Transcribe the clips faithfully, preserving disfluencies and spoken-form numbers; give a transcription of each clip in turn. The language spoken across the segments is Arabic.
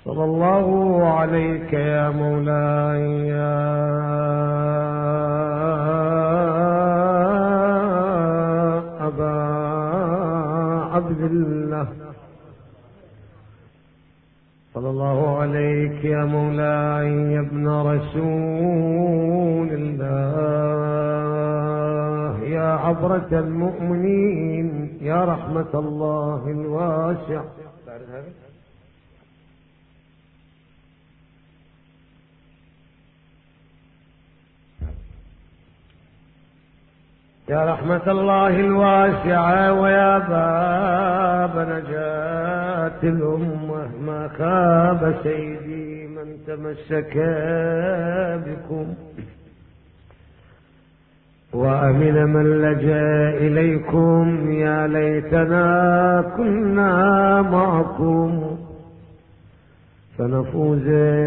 صلى الله عليك يا مولاي يا أبا عبد الله، صلى الله عليك يا مولاي يا ابن رسول الله، يا عبرة المؤمنين، يا رحمة الله الواسع. يا رحمة الله الواسعة ويا باب نجاة الأمة، ما خاب سيدي من تمسك بكم، وأمن من لجأ إليكم. يا ليتنا كنا معكم فنفوز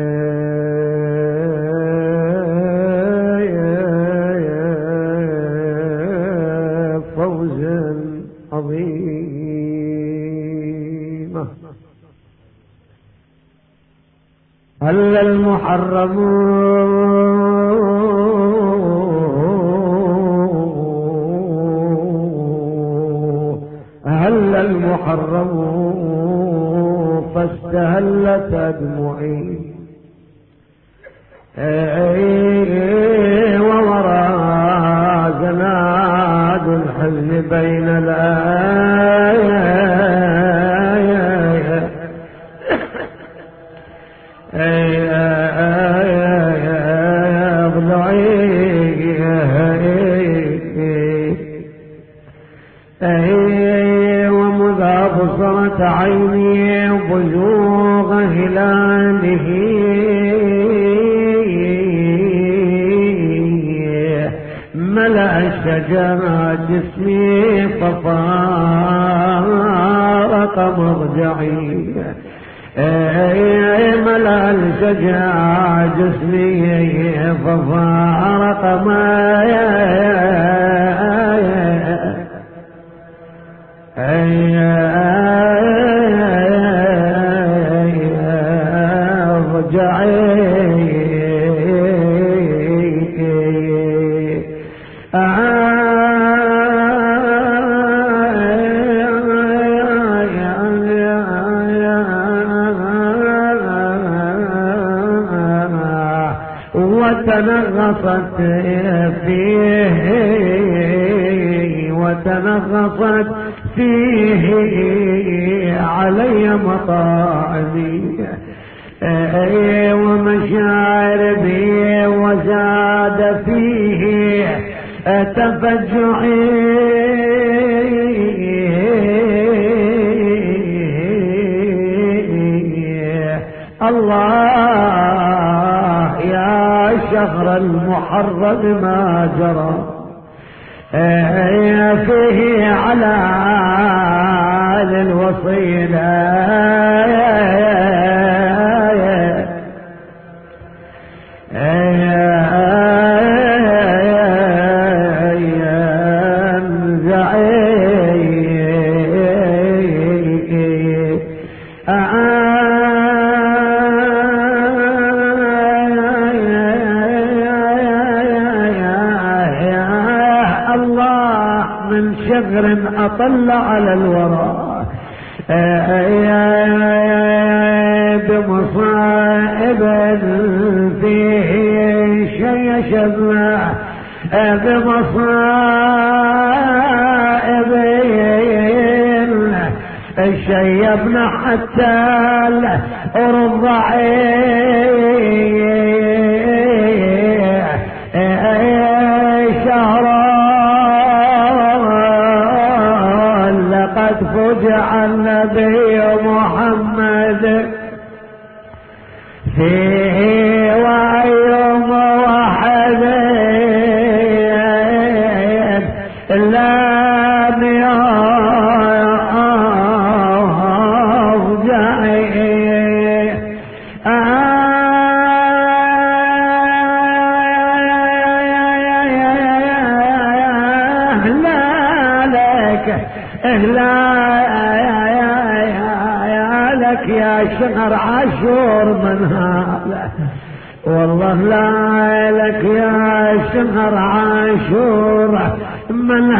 فوزا عظيما. هل المحرم هل المحرم فاستهلت أدمعي، ووراء زناد الحزن بين الآيات ومذا بصرت عيني بزوغ هلاله، ملأ الشجر جسمي ففارق مرجعي، ملأ الشجر جسمي ففارق وتنغصت فيه وتنغصت فيه علي مطاعمي، ومشاعر بي وزاد فيه تفجعي، الله يا شهر المحرم ما جرى فيه على الوصيلة، أطل على الورى بمصائب فيه شيء شبه، بمصائب شيبنا حتى الرضعي، شهر قد فجع النبي محمد فيه ويوم واحد لم يرجع، أهلا شهر عاشور من هذا، والله لا لك يا شهر عاشور من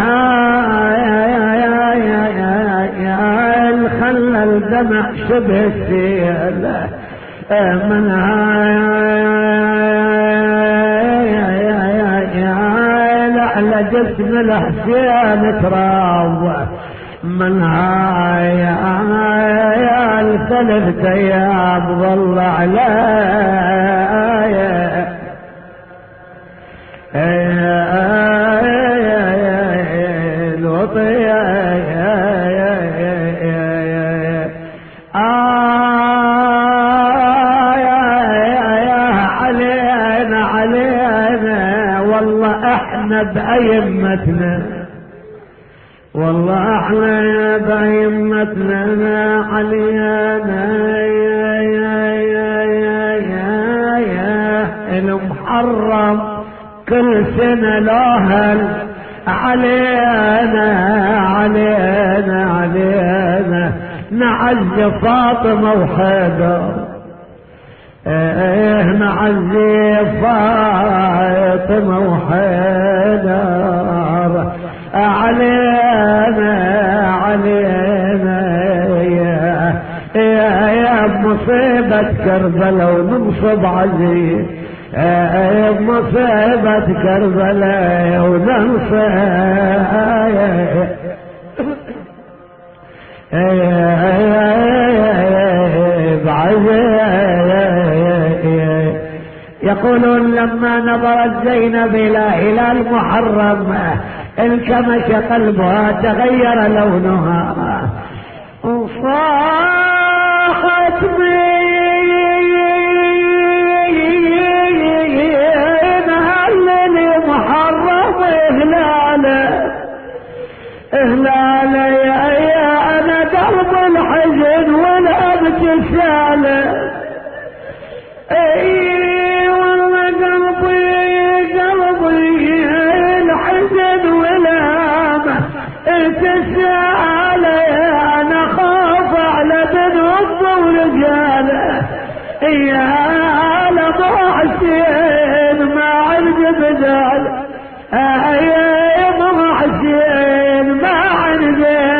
هاي الخلى الدمع شبه السيل من هاي على جسم الحسين تراب من هاي الثلاث ايام ظل علي الوطية علينا علينا والله احنا بأيمتنا، والله احنا بأيمتنا علينا يا يا يا يا يا المحرم كل سنة لوهل علينا علينا علينا نعزي فاطمة وحيدر، ايه نعزي فاطمة وحيدر علينا علينا يا يا يا بمصيبة كربلاء وننصب عزيز، يا بمصيبة كربلاء وننصب يقولون لما نظرت زينب الى هلال محرم انكمش قلبها تغير لونها وصاحت بين هلال محرم هلاله هلاله يا يا انا درب الحزن ولا ابتساله، اي والله قلبي قلبي الحزن ولا ابتساله، انا خاف على بنوب ورجاله يا لابو حسين ما عرف بدال يا ابو حسين ما عرف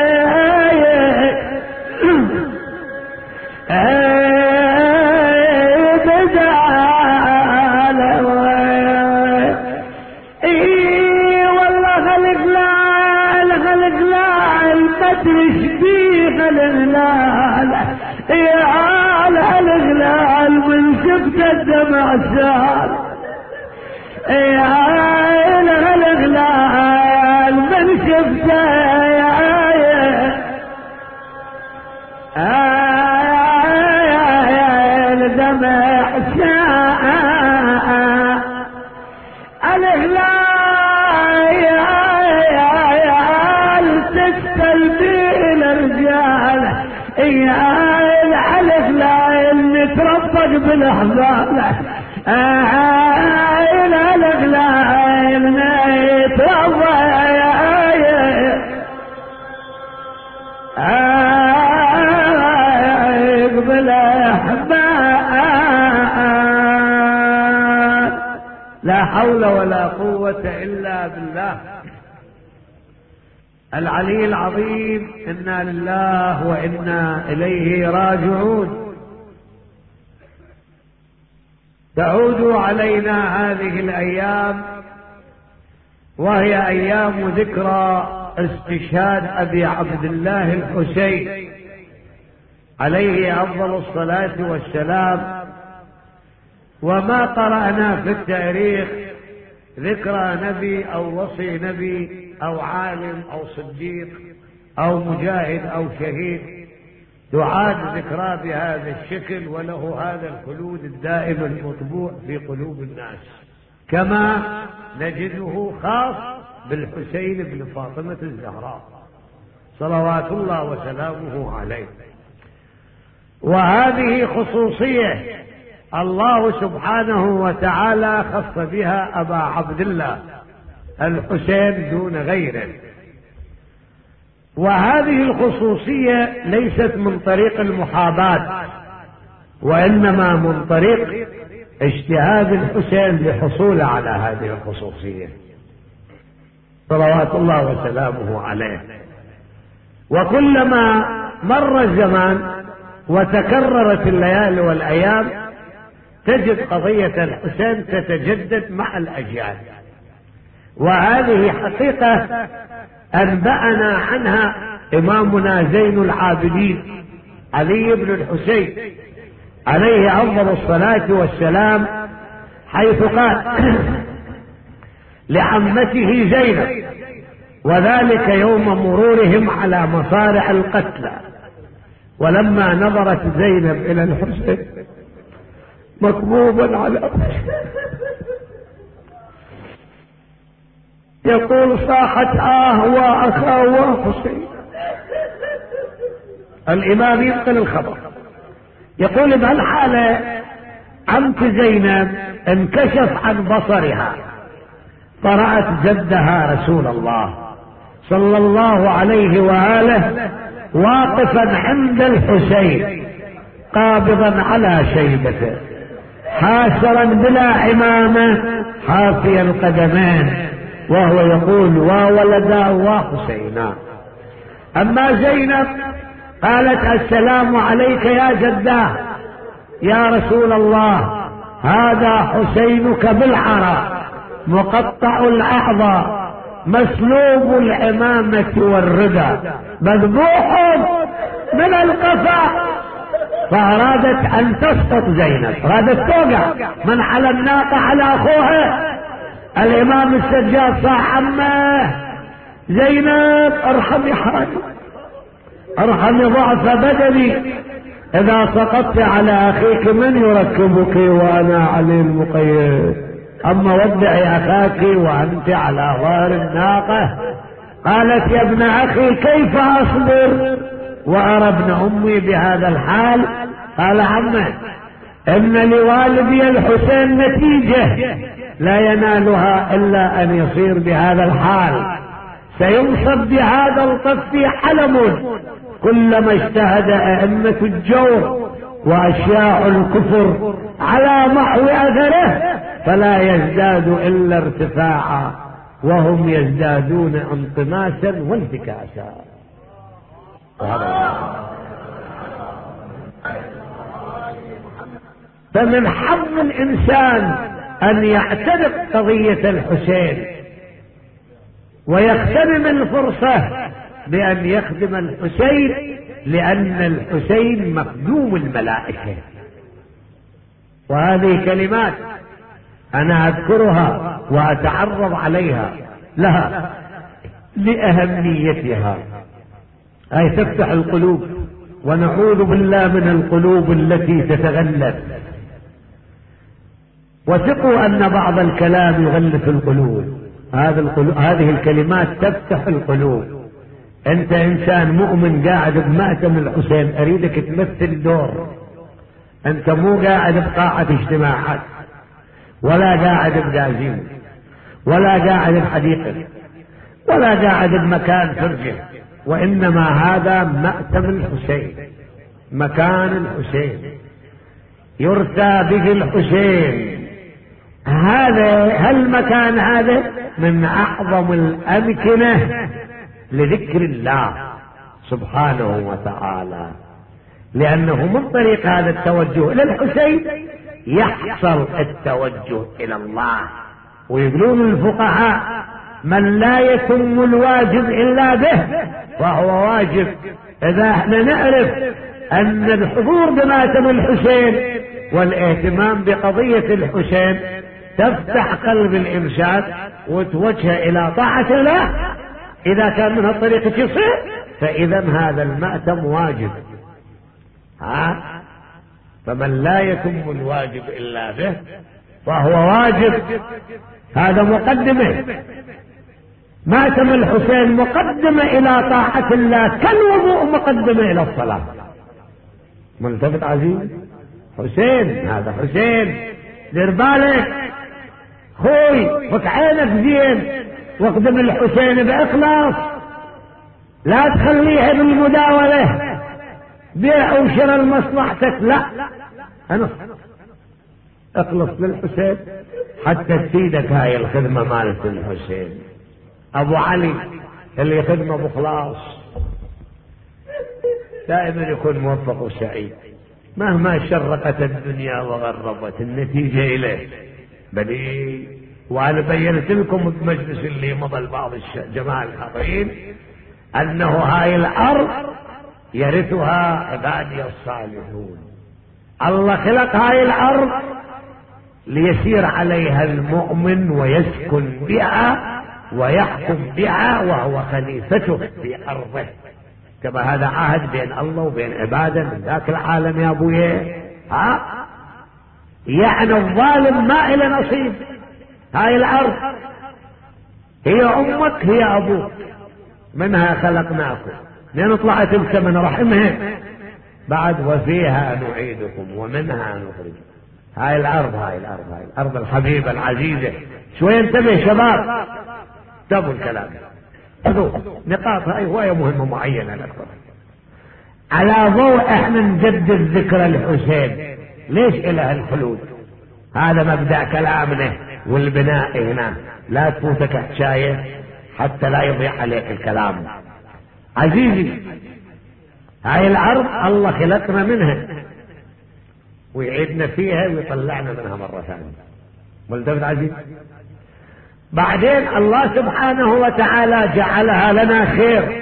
بدال اي والله خلق لا خلق لا المدرش بيه الهلال يا الهلال من شفت الدمع سال يا الهلال من شفت يا الدمع سال الهلال تستلبي الرجال يا الهلال نترفق بالاحزان الهلال نترفق بالاحزان لا حول ولا قوة الا بالله العلي العظيم. انا لله وانا اليه راجعون. تعود علينا هذه الايام وهي ايام ذكرى استشهاد ابي عبد الله الحسين عليه افضل الصلاة والسلام. وما قرأنا في التاريخ ذكرى نبي او وصي نبي او عالم او صديق او مجاهد او شهيد تعاد ذكرى بهذا الشكل وله هذا الخلود الدائم المطبوع في قلوب الناس، كما نجده خاص بالحسين بن فاطمة الزهراء صلوات الله وسلامه عليه. وهذه خصوصية الله سبحانه وتعالى خص بها أبا عبد الله الحسين دون غيره. وهذه الخصوصية ليست من طريق المحاباة وإنما من طريق اجتهاد الحسين للحصول على هذه الخصوصية صلوات الله وسلامه عليه. وكلما مر الزمان وتكررت الليالي والأيام تجد قضية الحسين تتجدد مع الأجيال، وهذه حقيقة أنبأنا عنها إمامنا زين العابدين علي بن الحسين عليه أفضل الصلاة والسلام، حيث قال لعمته زينب، وذلك يوم مرورهم على مصارع القتلى، ولما نظرت زينب إلى الحسين مكبوبا على وجهه يقول صاحت آه وأخاه حسين. الإمام ينقل الخبر يقول بهالحالة عمت زينب انكشف عن بصرها فرأت جدها رسول الله صلى الله عليه وآله واقفا عند الحسين قابضا على شيبته حاسرا بلا عمامة حافي القدمين، وهو يقول وا ولدا وحسينا. أما زينب قالت السلام عليك يا جداه يا رسول الله، هذا حسينك بالعراء مقطع الأعضاء مسلوب العمامة والردى مذبوح من القفا. فأرادت أن تسقط زينب، أرادت توقع من على الناقة على أخوها. الإمام السجاد صاح عمه زينب ارحمي حالي، ارحمي ضعف بدني، إذا سقطت على أخيك من يركبك وأنا علي المقيد؟ أما ودعي أخاك وأنت على ظهر الناقة. قالت يا ابن أخي كيف أصبر وأرى ابن أمي بهذا الحال؟ قال عمه إن لوالدي الحسين نتيجة لا ينالها إلا أن يصير بهذا الحال، سينصب بهذا الطف حلم كلما اجتهد أئمة الجور وأشياء الكفر على محو أثره فلا يزداد إلا ارتفاعا وهم يزدادون انطماسا وانتكاسا. فمن حظ الإنسان أن يعتنق قضية الحسين ويغتنم الفرصة بأن يخدم الحسين، لأن الحسين مخدوم الملائكة. وهذه كلمات أنا أذكرها وأتعرض عليها لها لأهميتها، أي تفتح القلوب، ونعوذ بالله من القلوب التي تتغلف. وثقوا أن بعض الكلام يغلف القلوب. هذه القلوب هذه الكلمات تفتح القلوب. أنت إنسان مؤمن قاعد بمأتم الحسين، أريدك تمثل دور. أنت مو قاعد بقاعة اجتماعات، ولا قاعد بجازين، ولا قاعد بحديقة، ولا قاعد بمكان فرجة، وإنما هذا مأتم الحسين، مكان الحسين يرثى به الحسين. هذا هالمكان هذا من أعظم الأمكنة لذكر الله سبحانه وتعالى، لأنه من طريق هذا التوجه إلى الحسين يحصل التوجه إلى الله. ويقولون الفقهاء من لا يتم الواجب إلا به فهو واجب. إذا احنا نعرف أن الحضور بماتم الحسين والاهتمام بقضية الحسين تفتح قلب الإنسان وتوجه إلى طاعة الله، إذا كان من هالطريقة يصير فإذا هذا المأتم واجب. ها؟ فمن لا يتم الواجب إلا به فهو واجب. هذا مقدمة. مأتم الحسين مقدمة إلى طاعة الله كالوضوء مقدمة إلى الصلاة. ملتفت عزيز؟ حسين، هذا حسين، دير بالك خوي، فك عينك زين واقدم الحسين بإخلاص، لا تخليها بالمداولة بيع وشراء لمصلحتك، لا، أنا اخلص للحسين حتى تفيدك هاي الخدمة مالت الحسين. أبو علي اللي يخدمه بخلاص دائما يكون موفق وسعيد، مهما شرقت الدنيا وغربت النتيجة إليه. بلي وأنا بينت لكم بمجلس اللي مضى بعض الجماعة الحاضرين أنه هاي الأرض يرثها عبادي الصالحون. الله خلق هاي الأرض ليسير عليها المؤمن ويسكن بها ويحكم بها وهو خليفته في أرضه، كما هذا عهد بين الله وبين عباده من ذاك العالم يا أبويا. ها يعني الظالم ما إلى نصيب. هاي الأرض هي أمك هي أبوك، منها خلقناكم، لأن طلعت انت من رحمها بعد وفيها نعيدكم ومنها نخرجكم. هاي الأرض هاي الأرض هاي الأرض الحبيبة العزيزة. شوي انتبه شباب، تابوا الكلام، خذوا نقاط هاي هواية مهمة معينة لكم. على ضوء احنا نجدد ذكر الحسين، ليش إله الخلود؟ هذا مبدأ كلامنا والبناء هنا، لا تفوتك حشاية حتى لا يضيع عليك الكلام. عزيزي هاي الأرض الله خلقنا منها ويعيدنا فيها ويطلعنا منها مرة ثانية. ملتفت عزيز؟ بعدين الله سبحانه وتعالى جعلها لنا خير،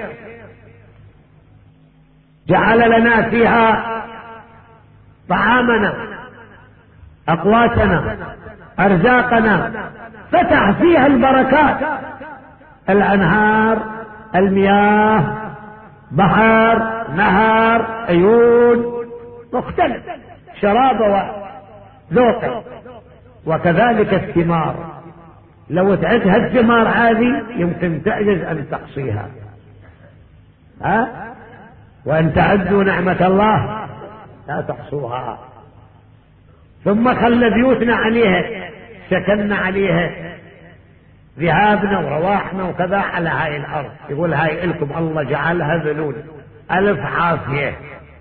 جعل لنا فيها طعامنا أقواتنا أرزاقنا، فتح فيها البركات، الأنهار، المياه، بحر، نهر، عيون مختلف، شراب وذوق، وكذلك الثمار. لو تعدها الثمار هذه يمكن تعجز أن تحصيها، ها؟ وأن تعدوا نعمة الله لا تحصوها. ثم خلى بيوتنا عليها، سكننا عليها، ذهابنا ورواحنا وكذا على هاي الأرض. يقول هاي إلكم، الله جعلها ذلول ألف عافية،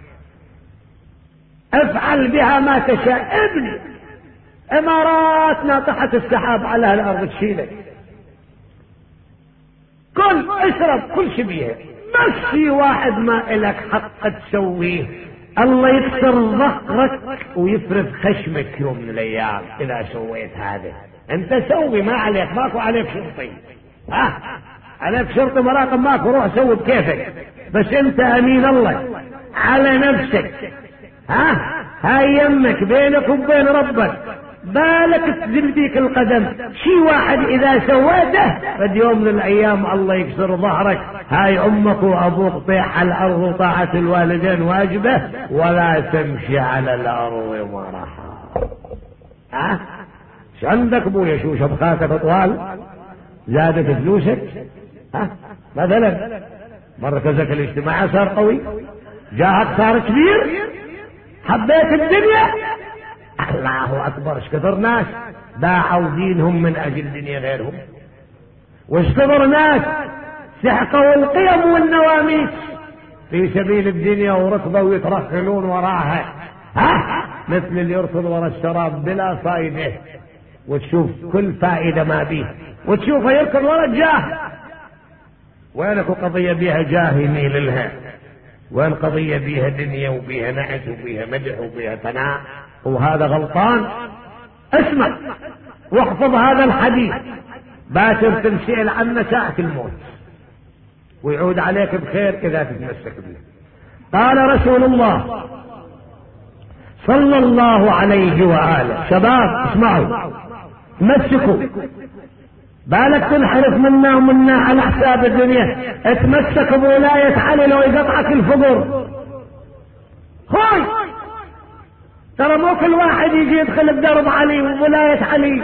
افعل بها ما تشاء. ابني امارات ناطحة السحاب على الارض تشيلك، كل اشرب كل شي بيها، بس في واحد ما الك حق تسويه، الله يكسر ظهرك ويفرد خشمك يوم من الايام اذا سويت هذا. انت سوي، ما عليك، ماكو عليك شرطي، ها عليك شرطي مراقب ماكو، روح سوي بكيفك، بس انت امين الله على نفسك. ها هاي يمك بينك وبين ربك، بالك تزل بيك القدم. شي واحد اذا سويته فد يوم من الايام الله يكسر ظهرك. هاي امك وابوك طيح على الارض، وطاعة الوالدين واجبه، ولا تمشي على الارض مرحا. ها شو عندك ابويا؟ شو شبخاتك اطوال؟ زادت فلوسك؟ ها مثلا مركزك الاجتماعي صار قوي، جاهك صار كبير، حبيت الدنيا؟ الله اكبر، ايش كثر ناس باعوا دينهم من اجل دنيا غيرهم، وايش كثر ناس سحقوا القيم والنواميس في سبيل الدنيا وركضوا ويترخلون وراها، ها مثل اللي يركض ورا الشراب بلا فائده، وتشوف كل فائده ما بيه، وتشوفه يركض ورا الجاه. وينك قضيه بيها جاه يميل لها؟ وين قضية بيها دنيا وبيها نعت وبيها مدح وبيها ثناء؟ وهذا غلطان. اسمع واحفظ هذا الحديث، باكر تنسأل عنه ساعة الموت ويعود عليك بخير إذا تتمسك به. قال رسول الله صلى الله عليه وآله، شباب اسمعوا، تمسكوا، بالك تنحرف منا ومنا على حساب الدنيا. اتمسك بولاية علي لو يقطعك الفقر. خوي ترى مو كل واحد يجي يدخل بدرب علي وولاية علي.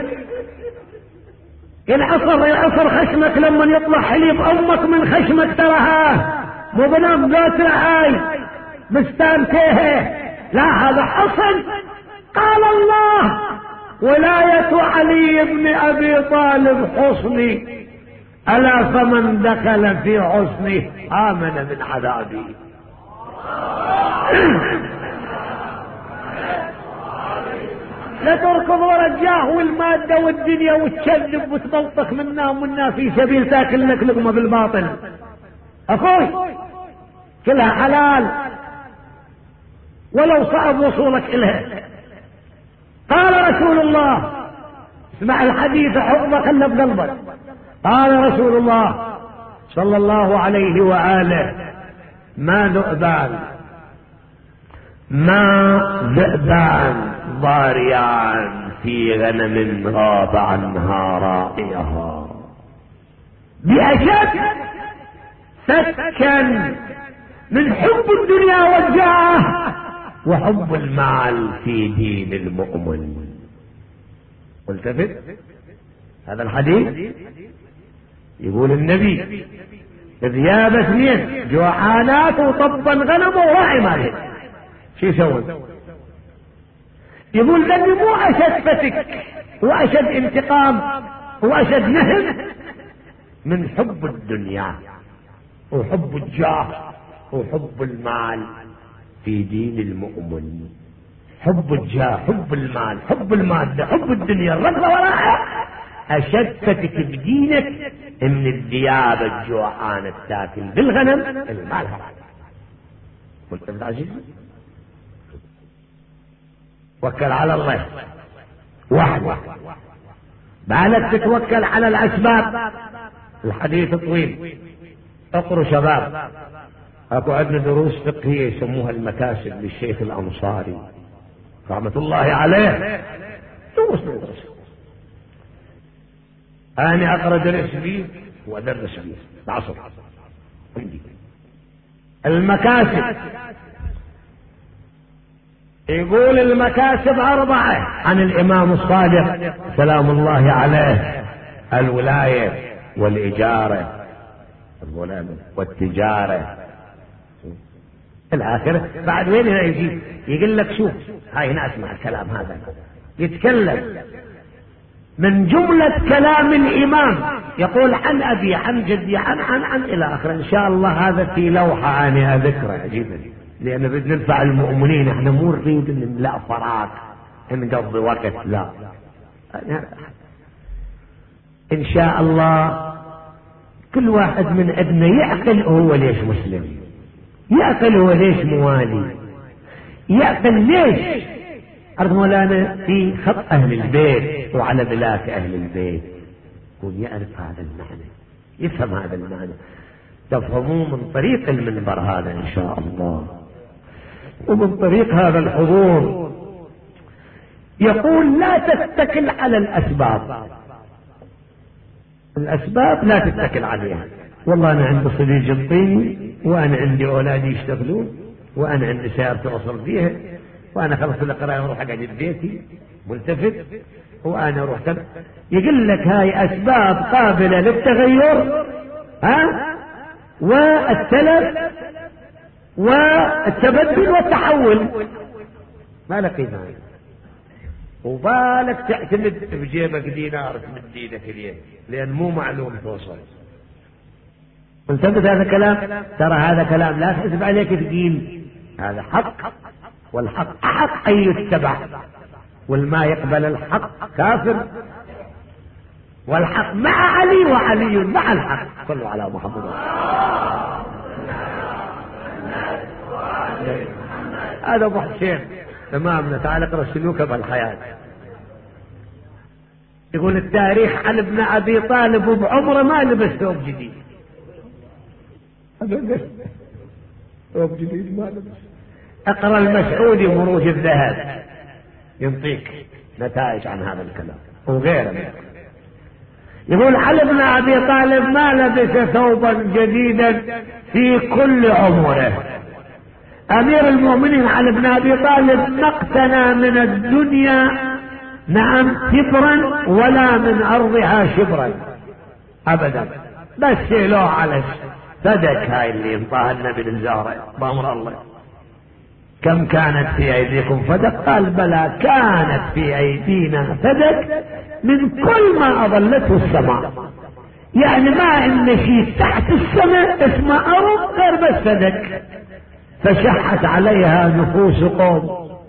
العصر العصر خشمك لما يطلع حليب امك من خشمك، تراها مو بنام ذات هاي بستان تيه، لا هذا حصن. قال الله ولاية علي بن ابي طالب حصني، الا فمن دخل في حصني امن من عذابي. لا تركض ورا الجاه والمادة والدنيا وتكذب وتبلطخ منا ومنا في سبيل تاكل لك لقمة بالباطل. اخوي كلها حلال ولو صعب وصولك الها. قال رسول الله، اسمع الحديث حفظه خلى بقلبك. قال رسول الله صلى الله عليه وآله: ما ذئبان ما ذئبان ضاريان في غنم غاب عنها راعيها بأشد سكن من حب الدنيا والجاه وحب المال في دين المؤمن. والتفت هذا الحديث يقول النبي: ذياب اثنين جوعانات وطبا غنم وراعي ماله، شو يسوي؟ يقول ذنبي مو اشد فتك واشد انتقام واشد نهم من حب الدنيا وحب الجاه وحب المال في دين المؤمن. حب الجاه، حب المال، حب المادة، حب الدنيا، الرغبة وراءها اشد فتك بدينك من الذياب الجوعان التاكل بالغنم المال حرام. قلت العزيز توكل على الله وحده، بالك تتوكل على الاسباب. الحديث طويل، اقروا شباب. اكو عندنا دروس فقهيه يسموها المكاسب للشيخ الانصاري رحمه الله عليه، دروس ندرس. انا اقرا درس فيه وادرس فيه العصر عندي. المكاسب يقول المكاسب أربعة عن الإمام الصادق سلام الله عليه: الولاية والإجارة والتجارة الآخرة. بعد وين هنا يجي يقول لك شوف هاي هنا اسمع الكلام هذا يتكلم من جملة كلام الإمام، يقول عن أبي عن جدي عن عن عن إلى آخر. إن شاء الله هذا في لوحة أنا أذكره عجيبا، لأن بدنا ننفع المؤمنين. احنا مو نريد نملأ فراغ نقضي وقت، لا. إن شاء الله كل واحد من عندنا يعقل هو ليش مسلم، يعقل هو ليش موالي، يعقل ليش أرض مولانا في خط أهل البيت وعلى بلاك أهل البيت. يكون يعرف هذا المعنى، يفهم هذا المعنى، تفهموه من طريق المنبر هذا إن شاء الله ومن طريق هذا الحضور. يقول لا تتكل على الأسباب، الأسباب لا تتكل عليها. والله أنا عندي صديق يعطيني، وأنا عندي أولادي يشتغلون، وأنا عندي سيارتي أصل فيها، وأنا خلص القراءة وأروح أقعد ببيتي ملتفت، وأنا أروح كذا. يقول لك هاي أسباب قابلة للتغير، ها، والتلف والتبدل والتحول، ما لك قيمة. وبالك تعتمد بجيبك دينار تمد ايدك اليه، لان مو معلوم توصل. انتبه هذا كلام، ترى هذا كلام لا تحسب عليك ثقيل، هذا حق، والحق حق ان يتبع، والما يقبل الحق كافر، والحق مع علي وعلي مع الحق. صلوا على محمد. هذا ابو حسين تمامنا. تعال اقرا سلوكه بالحياه. يقول التاريخ عن ابن ابي طالب وبعمره ما لبس ثوب جديد، ثوب جديد ما لبس. اقرا المسعودي مروج الذهب ينطيك نتائج عن هذا الكلام وغيره. يقول علي بن ابي طالب ما لبس ثوبا جديدا في كل عمره. امير المؤمنين علي بن ابي طالب ما اقتنى من الدنيا نعم شبرا ولا من ارضها شبرا ابدا، بس شيلوه على صدق. هاي اللي انطاها النبي للزهره بامر الله. كم كانت في ايديكم فدق؟ قال بلى كانت في ايدينا فدق من كل ما اظلته السماء. يعني ما عندنا شيء تحت السماء اسمه ارض غير بس فدق. فشحت عليها نفوس قوم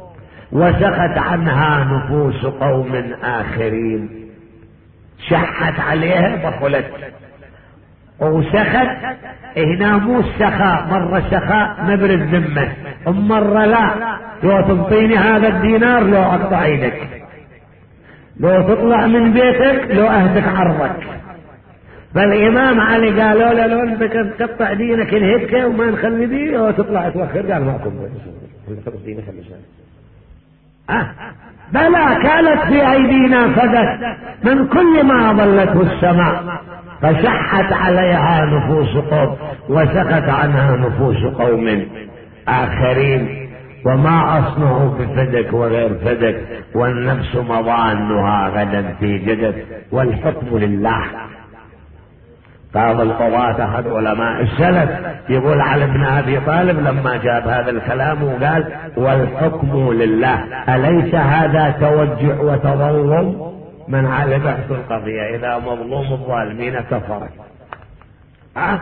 وسخت عنها نفوس قوم آخرين. شحت عليها بخلت وسخت. هنا مو السخاء، مرة سخاء نبر الذمة، مرة لا، لو تنطيني هذا الدينار لو اقطع ايدك، لو تطلع من بيتك لو اهدك عرضك. فالامام علي قالوا له لو انت تقطع دينك انهدك وما نخلي دي وتطلع توخر، قال ماكم دينك أه. بلى كانت في ايدينا فدت من كل ما ظلته السماء، فشحت عليها نفوس قوم وسكت عنها نفوس قوم آخرين. وما أصنعوا بفدك وغير فدك، والنفس مضانها غدا في جدك، والحكم لله. قاضي القضاة أحد علماء السلف يقول على ابن أبي طالب لما جاب هذا الكلام وقال والحكم لله، أليس هذا توجع وتظلم؟ من على بحث القضية إذا مظلوم الظالمين كفرت. أه؟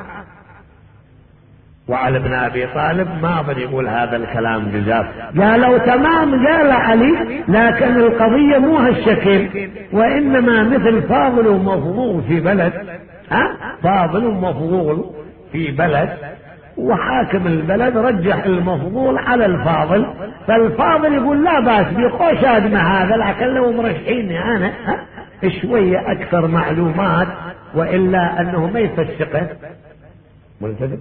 وعلى ابن أبي طالب ما بد يقول هذا الكلام جزاف. قالوا تمام، قال علي لكن القضية مو هالشكل، وإنما مثل فاضل ومفضول في بلد. أه؟ فاضل ومفضول في بلد، وحاكم البلد رجح المفضول على الفاضل، فالفاضل يقول لا باس بيخوش ادمى هذا، لكن لو مرشحيني انا شوية اكثر معلومات والا انه ما يفسقه. ملتزم.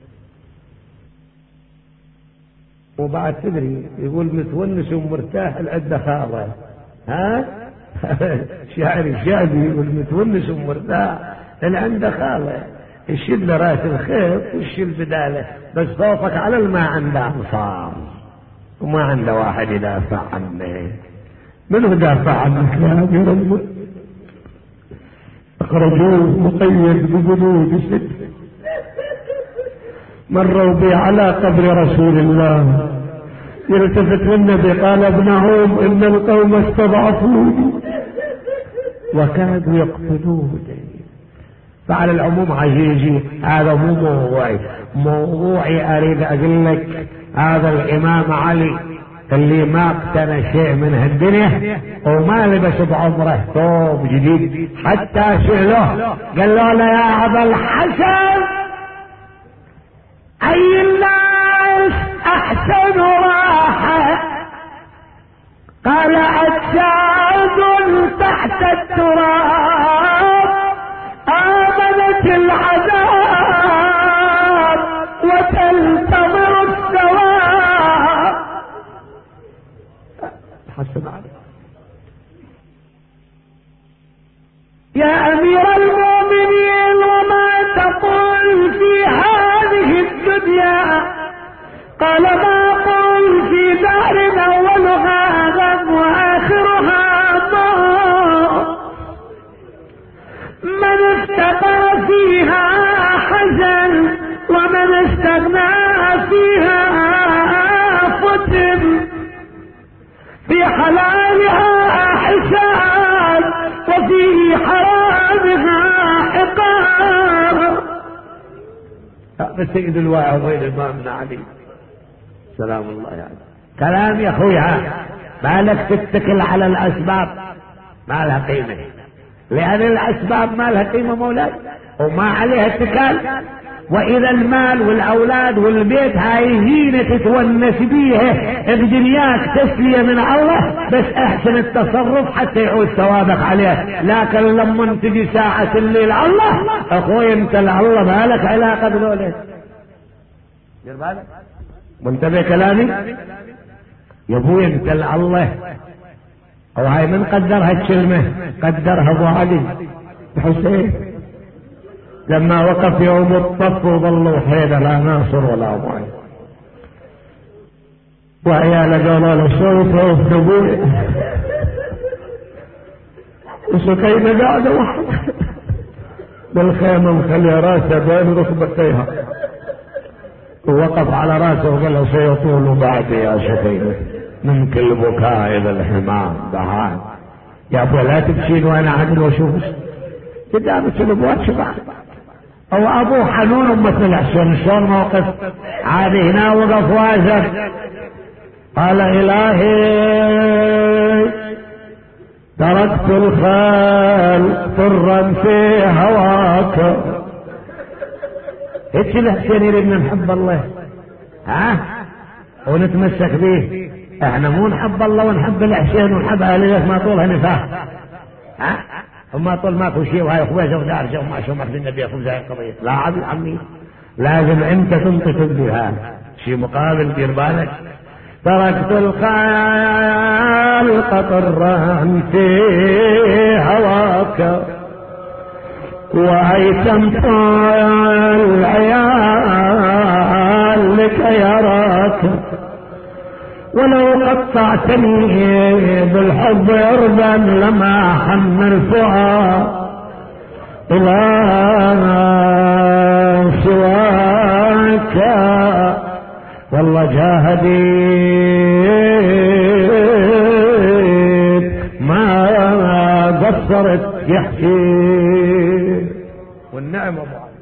وبعد تدري يقول متونس ومرتاح العدة خاضة. ها شاعري شعبي يقول متونس ومرتاح العنده خاضة، الشد له راس الخيط والشد بداله، بس صوتك على ما عنده انصار وما عنده واحد يدافع عنه. منو دافع عنك يا ابي رجل؟ اخرجوه مقيد بجنود ست، مروا بي على قبر رسول الله، يلتفت النبي قال ابنهم ان القوم استضعفوني وكادوا يقتلوني. فعلى العموم عزيزي هذا مو موضوعي، موضوعي اريد اقول لك هذا الامام علي اللي ما اقتنى شيء من هالدنيا وما لبس بعمره ثوب جديد، حتى سألوه قالوا له يا ابا الحسن اي الناس احسن راحة؟ قال اجساد تحت التراب آمنت العذاب وتنتظر الثواب. حسن عليك يا أمير المؤمنين، وما تقول في هذه الدنيا؟ قال ما قل في دار أولها غم وآخرها موت، من افتقر فيها حزن ومن استغنى فيها فتن، في حلالها حساب وفي حرامها عقاب. هذا سيد الواعظين الإمام علي سلام الله عليه. يعني. كلام يا اخويا مالك تتكل على الاسباب ما لها قيمه، لأن الأسباب ما لها قيمة مولاي وما عليها اتكال. وإذا المال والأولاد والبيت هاي زينة تتونس بيها بدنياك تسلية من الله، بس احسن التصرف حتى يعود ثوابك عليه. لكن لما تجي ساعة الليل الله أخوي انت لله ما لك علاقة بذوله. دير بالك منتبه كلامي يا ابوي انت لله. وهاي من قدرها الكلمة؟ قدرها ابو علي حسين لما وقف يوم الطف وظلوا حيدة لا ناصر ولا معين، وعياله قالوا له شوف وقف ابوي وسكينة قاعدة وحده بالخيمة مخلي راسه بين ركبتيها، ووقف على راسه وقال له سيطول بعدي يا سكينة من كل بكاء إذا الحمام دهان. يا أبو لا تبكين وأنا عدل وشوف قدامك الأبوات شبع. أو أبو حنون مثل حسين شلون موقف عادي هنا وقف وازر قال إلهي تركت الخال طرا في هواك. ايش الحسين يريدنا نحب الله ها ونتمسك به؟ احنا مو نحب الله ونحب الحسين ونحب اهل ما طولها نفاق ها وما طول ماكو شيء وهاي خويزه ودارجه وما شو محد النبي ياخذ زي القضيه. لا عبد عمي لازم انت تنطق بها شيء مقابل. دير بالك تركت الخلق طرا في هواك وأيتمت العيال لك يراك ولو قطعتني بالحب أرضا لما حن الفؤاد إلى سواك والله جاهديت ما قصرت يحكي والنعم ابو علي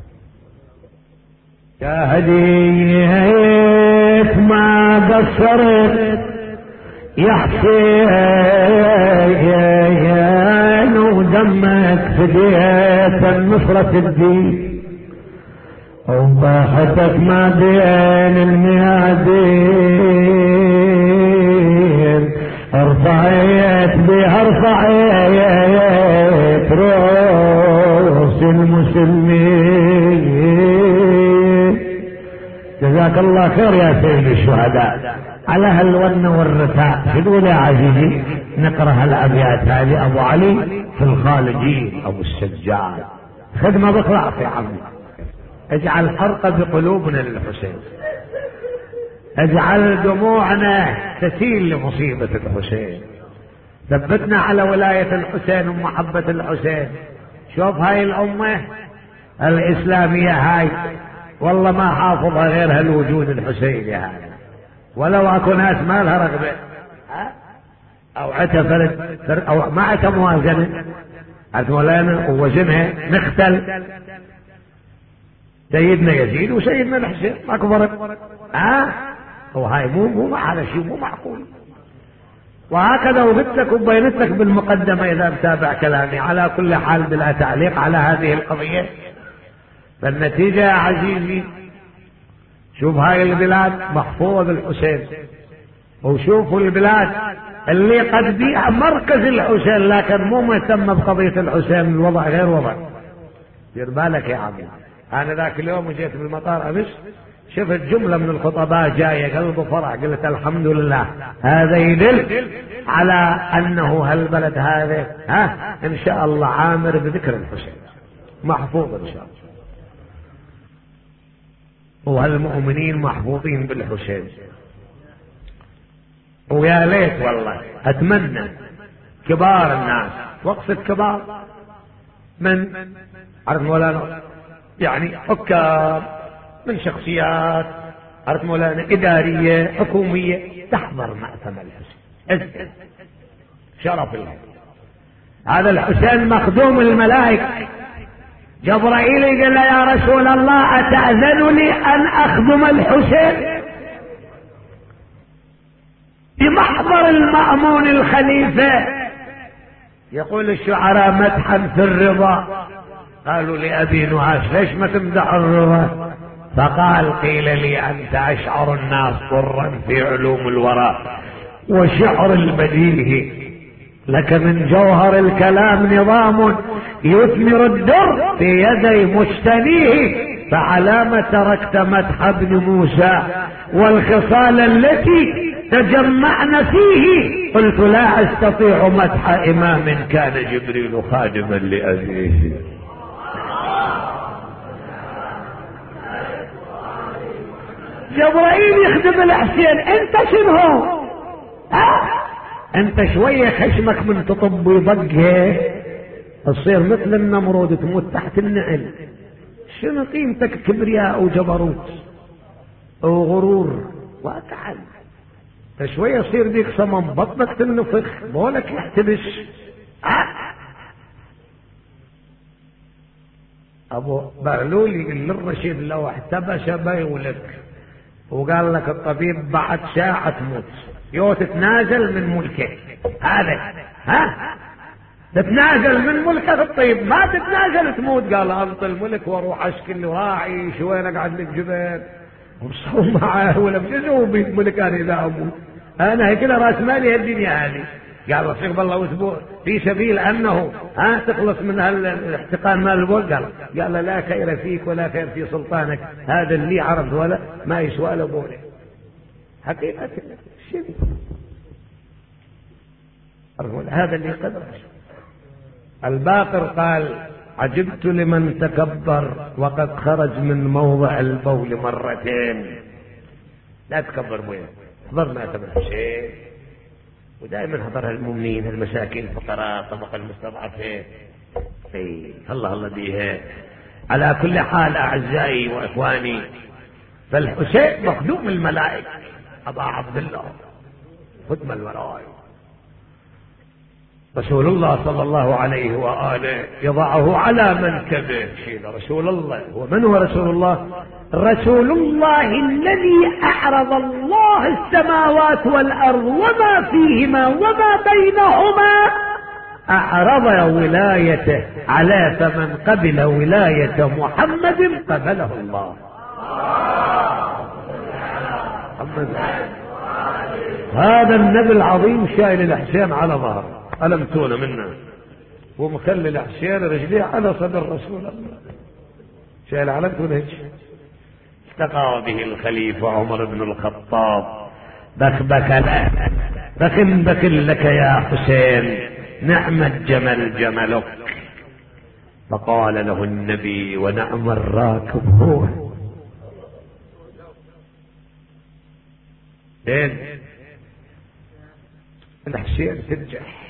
جاهديت ما قصرت يحكي ودمك فديت النصرة الدين وضاحتك ما بين الميادين ارفعيت بها ارفعيت رؤوس المسلمين. جزاك الله خير يا سيد الشهداء على هالونة والرثاء. تقول يا عزيزي نقرأ الأبيات هذه أبو علي في الخالدين أبو السجاد خدمة بطلع في عمي. اجعل حرقة بقلوبنا للحسين، اجعل دموعنا تسيل لمصيبة الحسين، ثبتنا على ولاية الحسين ومحبة الحسين. شوف هاي الأمة الإسلامية هاي والله ما حافظها غير هالوجود الحسيني هذا. ولو اكو ناس ما لها رغبة او عتا فرد او ما عتا موازنة عرفت مولانا ووزنها نختل سيدنا يزيد وسيدنا الحسين ماكو فرق ها وهاي مو مو على شيء مو معقول. وهكذا وقلت لك وبينت لك بالمقدمة اذا متابع كلامي. على كل حال بلا تعليق على هذه القضية فالنتيجة يا عزيزي شوف هاي البلاد محفوظة بالحسين وشوفوا البلاد اللي قد بيها مركز الحسين لكن مو مهتم بقضية الحسين الوضع غير وضع. دير بالك يا عمي. انا ذاك اليوم جيت بالمطار امس شفت جملة من الخطباء جاية قلبه فرح قلت الحمد لله هذا يدل على انه هالبلد هذا ها ان شاء الله عامر بذكر الحسين محفوظ ان شاء الله وهالمؤمنين محفوظين بالحسين. ويا ليت والله اتمنى كبار الناس واقصد كبار من عرفت مولانا يعني حكام من شخصيات عرفت مولانا ادارية حكومية تحضر مأتم الحسين. شرف الله هذا الحسين مخدوم الملائكة. جبرائيل قال له يا رسول الله أتأذن لي أن أخدم الحسين بمحضر المأمون الخليفة. يقول الشعراء مدحا في الرضا قالوا لأبي نعاس ليش ما تمدح الرضا؟ فقال قيل لي أنت أشعر الناس طرا في علوم الورى وشعر البديهي لك من جوهر الكلام نظام يثمر الدر في يدي مجتنيه فعلام تركت مدح ابن موسى والخصال التي تجمعن فيه قلت لا استطيع مدح امام كان جبريل خادما لأبيه. جبرائيل يخدم الحسين انت شنو ها انت شوية خشمك من تطب ويضقه تصير مثل النمرود تموت تحت النعل. شنو قيمتك كبرياء وجبروت وغرور واتعال شوية يصير بيك صمم بطنك تنفخ بولك يحتبس. ابو بغلول يقول للرشيد لو احتبس بيولك وقال لك الطبيب بعد ساعة تموت، يو تتنازل من ملكه هذا، ها تتنازل من ملكه الطيب، ما تتنازل تموت. قال انطي الملك واروح اشكل واعيش وين اقعد لك جبال وصوم معاه ولا بجزء بيت ملك انا اذا اموت، انا هيك كده راس مالي الدنيا هذه. قال رفيق بالله اسبوع في سبيل انه ها تخلص من الاحتقان مال البول. قال قال لا خير فيك ولا خير في سلطانك، هذا اللي عرف ولا ما يسوى له بوله. حقيقة الشيء هذا اللي قدر. الباقر قال عجبت لمن تكبر وقد خرج من موضع البول مرتين. لا تكبر بويا، حضر ما تبع شيء، ودائما حضرها المؤمنين المساكين الفقراء طبق المستضعفين. اي الله الله بيها. على كل حال اعزائي واخواني، فالحسين مخدوم الملائكه ابا عبد الله ختم الولاء. رسول الله صلى الله عليه وآله يضعه على منكبه. شيل رسول الله. ومن هو رسول الله؟ رسول الله الذي أعرض الله السماوات والأرض وما فيهما وما بينهما، أعرض ولايته على فمن قبل ولاية محمد قبله الله. محمد هذا النبي العظيم شايل الحسين على ظهره، ألمتونا منا، ومخلي الحسين رجليه على صدر رسول الله، شايل علمتونا هيك. استقى به الخليفة عمر بن الخطاب بك بك لا بك بك لك يا حسين، نعم الجمل جملك. فقال له النبي ونعم الراكب هو. لين الحسين تنجح،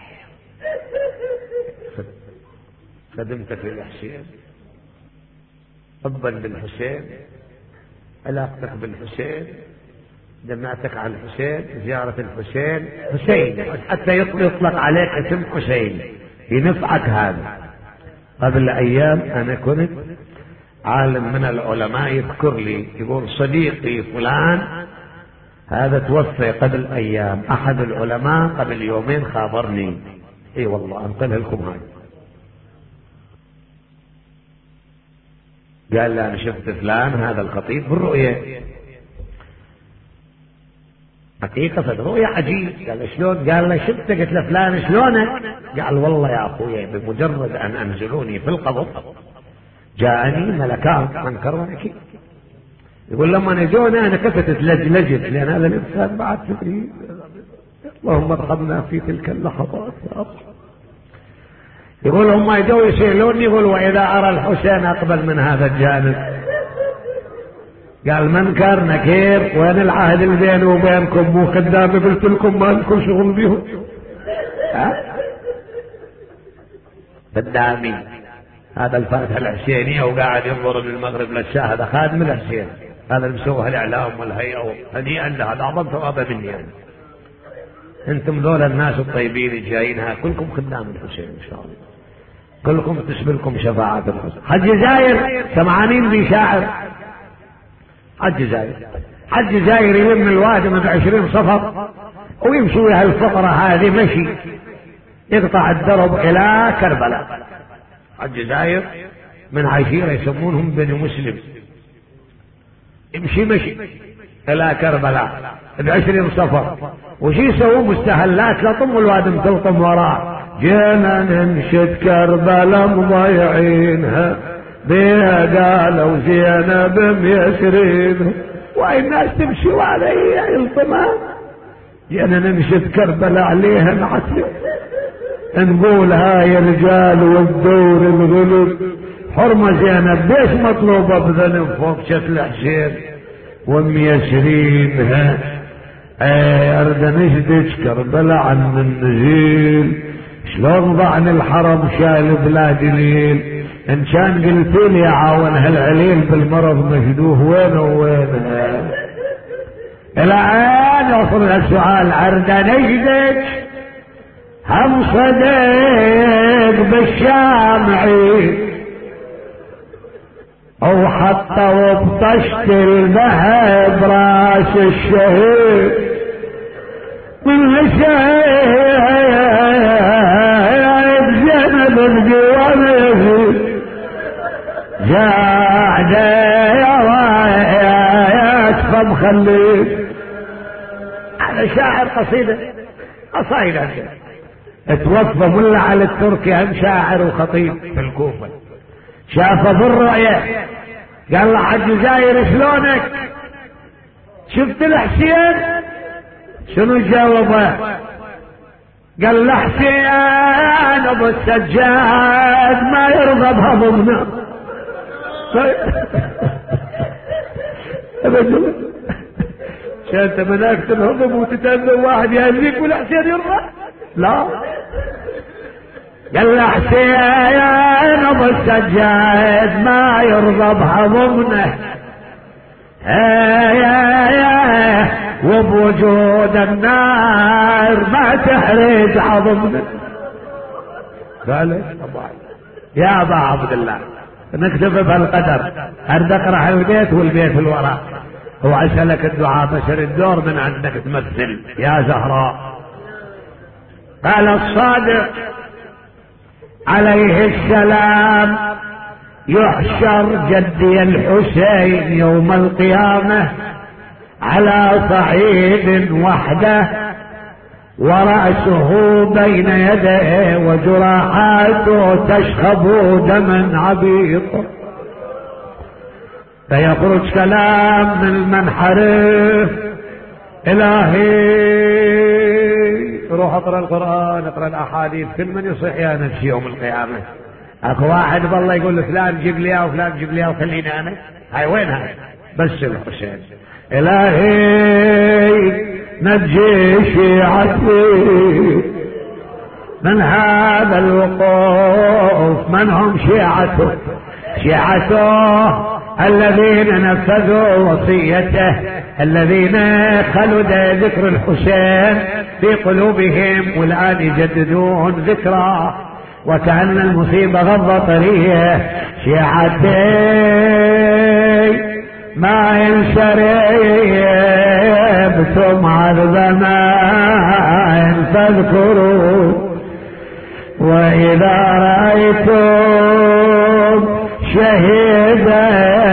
خدمتك للحسين، حبا بالحسين، علاقتك بالحسين، جمعتك على الحسين، زيارة الحسين، حسين حتى يطلق عليك اسم حسين ينفعك. هذا قبل ايام انا كنت عالم من العلماء يذكر لي، يقول صديقي فلان هذا توفي قبل ايام، احد العلماء قبل يومين خابرني. اي والله انقلها لكم هاي. قال لي انا شفت فلان هذا الخطيب بالرؤية، حقيقة رؤية عجيب. قال شلون؟ قال له شفت. قلت له فلان شلونه؟ قال والله يا اخويا بمجرد ان انزلوني في القبر جاءني ملكان منكر ونكير. يقول لما نجونا انا كفت تلجلجت، لان هذا الانسان بعد تدري. اللهم ارحمنا في تلك اللحظات يا رب. يقول هم يجوا يسألوني، يقول واذا ارى الحسين اقبل من هذا الجانب. قال منكر نكير، وين العهد اللي بيني وبينكم؟ مو خدامي قلت لكم ما لكم شغل بيهم. ها خدامي هذا الفاتحة الحسينية وقاعد ينظر للمغرب للشاه، هذا خادم الحسين، هذا اللي مسوي الاعلام والهيئة. هنيئا له، هذا اعظم ثوابا مني يعني. انتم ذول الناس الطيبين الجايين كلكم خدام الحسين ان شاء الله، كلكم تسبلكم شفاعة الحسين. حج جزائر سمعانين بي شاعر، حج جزائر، حج جزائر يلم الوادم بعشرين صفر ويمشي ويا الفقرة هذه مشي يقطع الدرب الى كربلاء. حج جزائر من عشيرة يسمونهم بني مسلم، يمشي مشي الى كربلاء بعشرين صفر. وش يسووا؟ مستهلات لطم الوادم تلطم وراه. جينا ننشد كربلاء مضيعينها بها قالوا زينب ميسرين، والناس تمشي وعلي يلطمها. جينا ننشد كربلاء عليها معتل، نقول هاي رجال والدور الغلب، حرمة زينب ليش مطلوبة بذنب فوق شكل حسين وميسرينها. ارد نشدك كربلاء عن النزيل، شلون ضعن الحرم شايل بلا دليل. ان كان قلت لي عاون هالعليل بالمرض مشدوه وينه وينه. الان وصل السؤال عرد نشدك هم صدق بالشامعي، وحطوا بطشت الذهب راس الشهيد من الشهيد زينب الديوان يزيد جاعدة يا رايات فمخليك. هذا شاعر قصيدة قصيدة توفى ملا على التركي هم شاعر وخطيب في الكوفة، شافه بالرؤية قال له حج جاير شلونك؟ شفت الحسين؟ شنو جاوبه؟ قال له حسين ابو السجاد ما يرضى بهضمنا. ابدا انت مناك الهضم وتتأذى واحد يهزيك والحسين يرضى؟ لا. قال له حسين ابو السجاد ما يرضى بهضمنا وبوجود النار ما تحرق عظمنا. قال يا ابا عبد الله نكتب بهالقدر ارد اقرا البيت والبيت الوراء هو عسلك الدعاء بشر الدور من عندك تمثل يا زهراء. قال الصادق عليه السلام يحشر جدي الحسين يوم القيامة على صعيد وحده ورأسه بين يديه وجراحاته تشخب دما عبيطا فيخرج كلام من المنحرف إلهي روح اقرأ القرآن اقرأ الأحاديث كل من يصيح يا نفسي يوم القيامة. اكو واحد بالله يقول له فلان جيب لي اياه وفلان جيب لي اياه وخليني انا. هاي وينها؟ بس الحسين. الهي نجي شيعتي من هذا الوقوف. من هم شيعته؟ شيعته الذين نفذوا وصيته الذين خلد ذكر الحسين في قلوبهم والآن يجددون ذكره وكأن المصيبة غض طريقه. شيعتي ما ينسربتم عذبما فاذكروا وإذا رأيتم شهيدا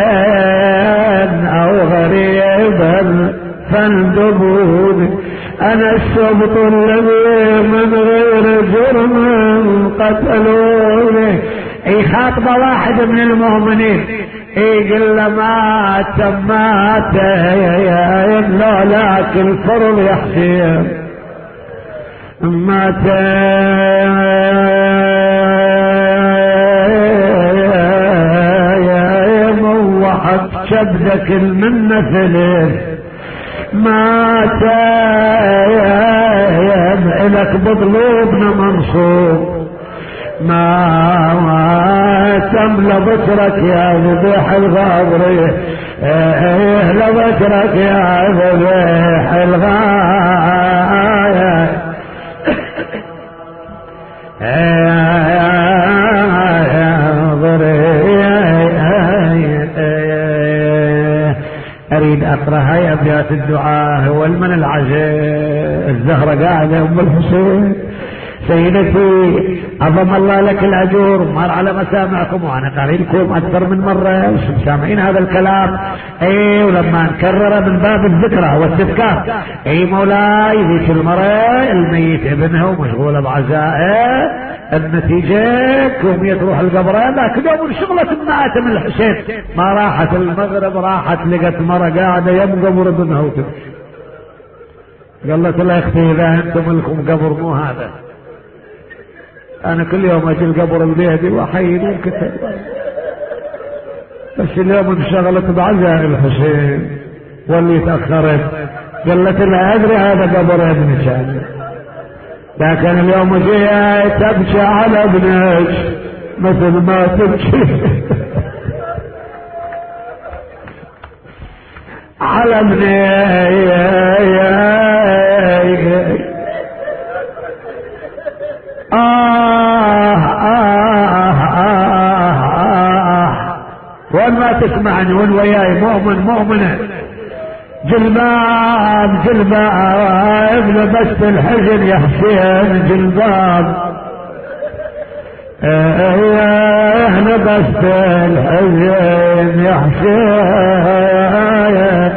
أو غريبا فاندبوني. أنا السبط الذي من غير جرم قتلوني. يخاطب واحد من المؤمنين يقول له مات مات إلا لك الفرض يا حسين مات يا موحد شبدك المنة ثلث مات لك بطلوبنا منصوب ما تملى بصرك يا ذبيح الغابري لبصرك يا ذبيح الغاية اريد اقرا هاي ابيات الدعاء والمن العزيز الزهرة قاعدة ام الحسين سيدتي عظم الله لك الاجور مر على مسامعكم وانا قاري لكم اكثر من مره سامعين هذا الكلام. اي ولما نكرره من باب الذكرى والتذكار اي مولاي ذيك المراه الميت ابنها ومشغوله بعزائه النتيجه كومية تروح القبرين لكن يوم شغلة ماتم الحسين ما راحت المغرب راحت لقت مره قاعده يم قبر ابنها وتبكي. قالت لا اختي اذا انتم لكم قبر مو هذا انا كل يوم اجي القبر البيدي واحيي الكتاب بس اليوم انشغلت بعزاء الحسين واللي تاخرت قالت لا ادري هذا قبر ابني كان لكن اليوم جيت تبكي على ابنك مثل ما تبكي على ابني آه آه آه آه وين ما تسمعني وين وياي مؤمن مؤمنة. جلباب جلباب لبست الحزن يا حسين جلباب، ايه لبست الحزن يا حسين،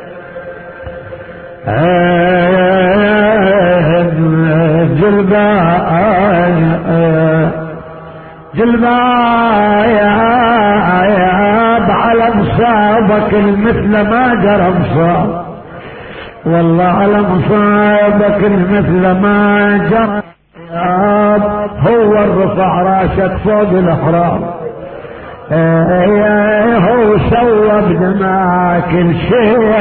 جلباب جلباب على مصابك المثل ما جرى مصاب، والله على مصابك المثل ما جرى، هو الرفع راسك فوق الاحرام، هو سوى بدماك الشيء،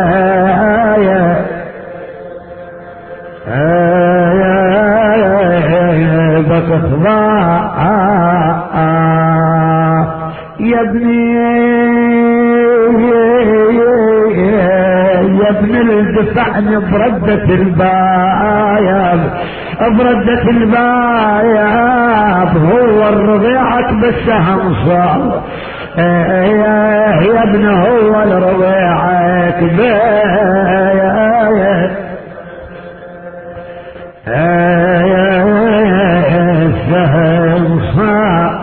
بتخضع يا ابني يا ابن الدفعني بردة البايب، بردة البايب هو الرضيعك بالسهم صار، يا ابن هو الرضيعك بايب، السهم صار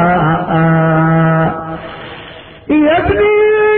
يا ابني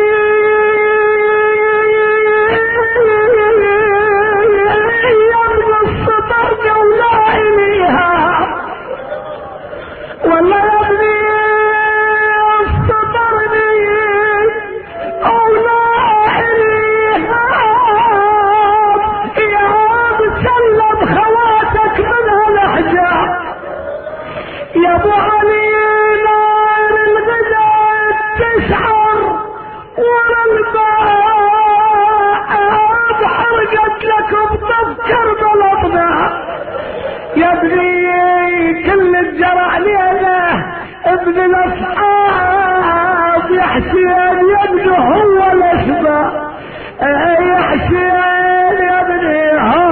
ابن الاصحاب يا حسين يا ابن هو الاشباه، يا حسين يا ابني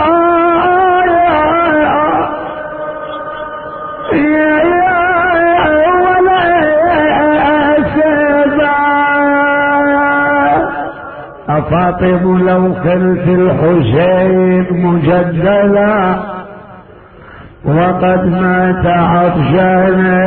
يا يا ولا شباب. أفاطم لو خلت الحسين مجدلا وقد مات عطشانا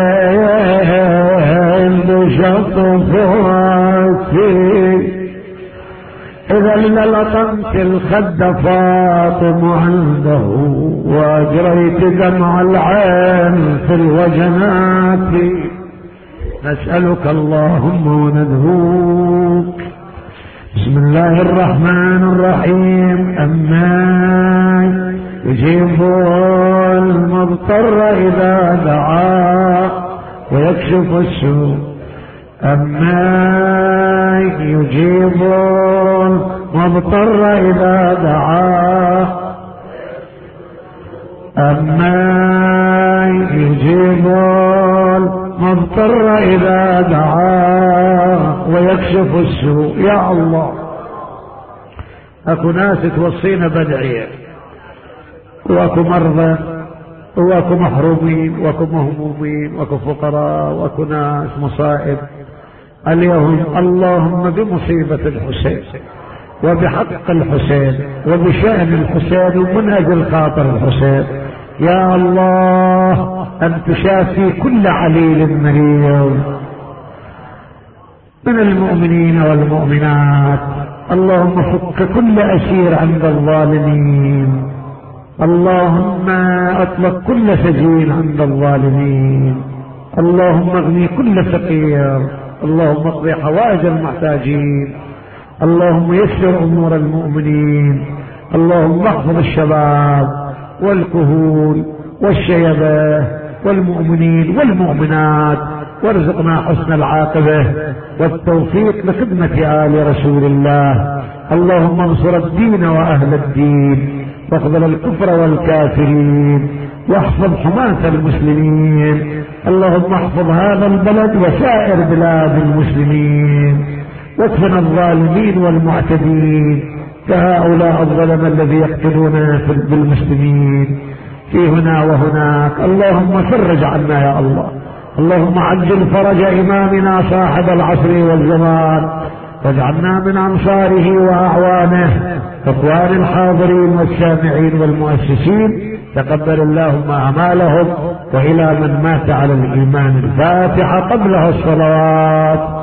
بشط فواتي، إذا للطمت الخد فاطم عنده وأجريت دمع العين في الوجنات. نسألك اللهم وندعوك بسم الله الرحمن الرحيم. أمان يجيب المضطر إذا دعا ويكشف السوء، أما يجيب المضطر إذا دعا، أما يجيب المضطر إذا دعا ويكشف السوء. يا الله أكو ناس توصينا بدعية، واكو مرضى واكو محرومين واكو مهمومين واكو فقراء واكو ناس مصائب. اليوم اللهم بمصيبة الحسين وبحق الحسين وبشأن الحسين ومن أجل خاطر الحسين يا الله أن تشافي كل عليل مريض من المؤمنين والمؤمنات. اللهم فك كل أسير عند الظالمين، اللهم اطلق كل سجين عند الظالمين، اللهم اغني كل فقير، اللهم اقضي حوائج المحتاجين، اللهم يسر امور المؤمنين، اللهم احفظ الشباب والكهول والشيبه والمؤمنين والمؤمنات، وارزقنا حسن العاقبه والتوفيق لخدمه ال رسول الله. اللهم انصر الدين واهل الدين، واخذل الكفر والكافرين، واحفظ حماة المسلمين. اللهم احفظ هذا البلد وسائر بلاد المسلمين، واكفنا الظالمين والمعتدين كهؤلاء الظلمة الذي يقتلون بالمسلمين في هنا وهناك. اللهم فرج عنا يا الله، اللهم عجل فرج إمامنا صاحب العصر والزمان، واجعلنا من أنصاره وأعوانه. إخوان الحاضرين والسامعين والمؤسسين، تقبل اللهم أعمالهم، وإلى من مات على الإيمان الفاتحة قبلها الصلوات.